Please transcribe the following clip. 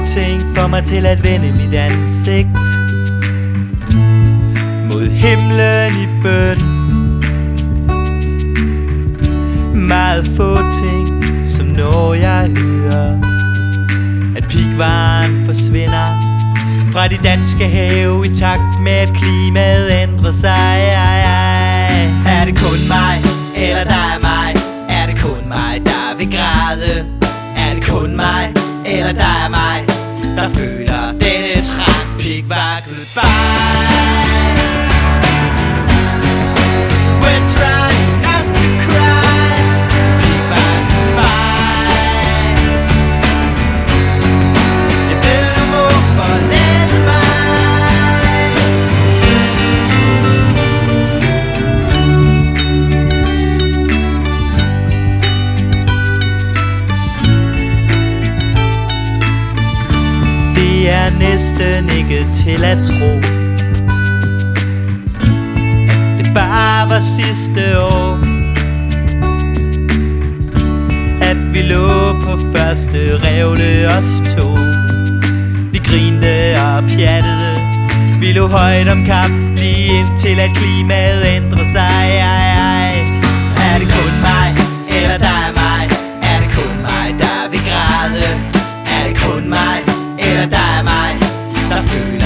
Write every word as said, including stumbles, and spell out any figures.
ting får mig til at vende mit ansigt mod himlen i bøn. Meget få ting, som når jeg hører at pigvaren forsvinder fra de danske have i takt med at klimaet ændrer sig. Er det kun mig, eller der er mig? Er det kun mig, der vil græde? Er det kun mig, eller der er mig, der føler denne trang? Pigvar goodbye. We're trying not to cry. Pigvar goodbye. Jeg ved du må forlade mig. Det er næsten ikke til at tro, at det bare var sidste år, at vi lå på første revle os to. Vi grinte og pjattede, vi lå højt om kap, lige indtil at klimaet ændrer sig. Er det kun mig, eller der er mig? Er det kun mig, der vil græde? Er det kun mig, eller der er mig, der føler